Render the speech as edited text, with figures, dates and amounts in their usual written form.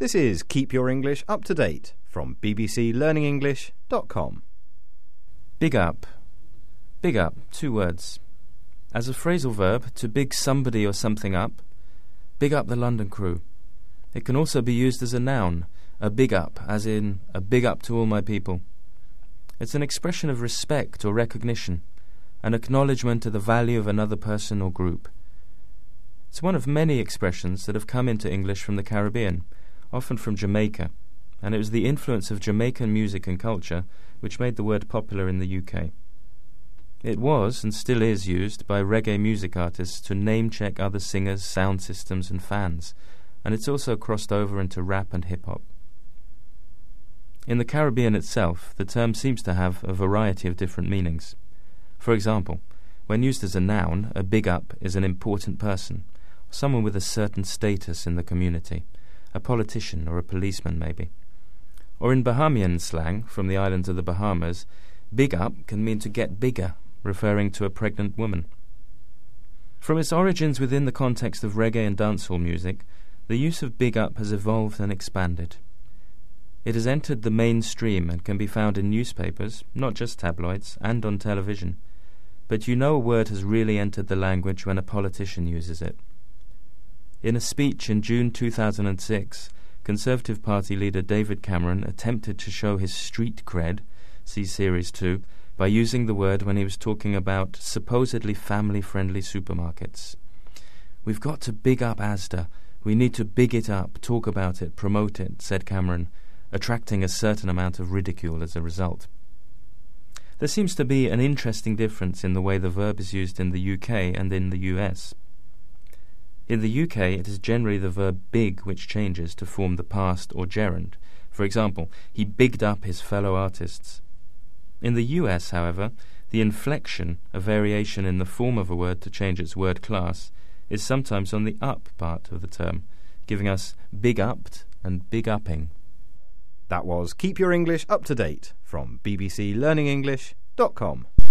This is Keep Your English Up to Date from bbclearningenglish.com. Big up. Big up, 2 words. As a phrasal verb, to big somebody or something up, big up the London Crew. It can also be used as a noun, a big up, as in a big up to all my people. It's an expression of respect or recognition, an acknowledgement of the value of another person or group. It's one of many expressions that have come into English from the Caribbean, often from Jamaica, and it was the influence of Jamaican music and culture which made the word popular in the UK. It was, and still is, used by reggae music artists to name-check other singers, sound systems and fans, and it's also crossed over into rap and hip-hop. In the Caribbean itself, the term seems to have a variety of different meanings. For example, when used as a noun, a big up is an important person, someone with a certain status in the community, a politician or a policeman maybe. Or in Bahamian slang, from the islands of the Bahamas, big up can mean to get bigger, referring to a pregnant woman. From its origins within the context of reggae and dancehall music, the use of big up has evolved and expanded. It has entered the mainstream and can be found in newspapers, not just tabloids, and on television. But you know a word has really entered the language when a politician uses it. In a speech in June 2006, Conservative Party leader David Cameron attempted to show his street cred, see Series 2, by using the word when he was talking about supposedly family-friendly supermarkets. "We've got to big up Asda. We need to big it up, talk about it, promote it," said Cameron, attracting a certain amount of ridicule as a result. There seems to be an interesting difference in the way the verb is used in the UK and in the US. In the UK, it is generally the verb big which changes to form the past or gerund. For example, he bigged up his fellow artists. In the US, however, the inflection, a variation in the form of a word to change its word class, is sometimes on the up part of the term, giving us big upped and big upping. That was Keep Your English Up to Date from bbclearningenglish.com.